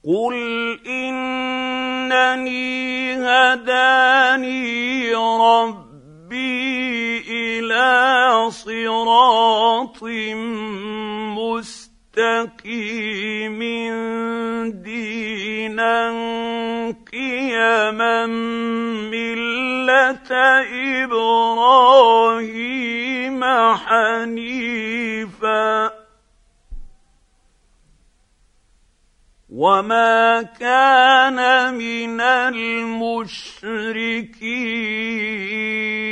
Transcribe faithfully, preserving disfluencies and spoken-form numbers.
قل إنني هداني ربي إلى صراط مستقيم دينا قيما ملة إبراهيم حنيفا وما كان من المشركين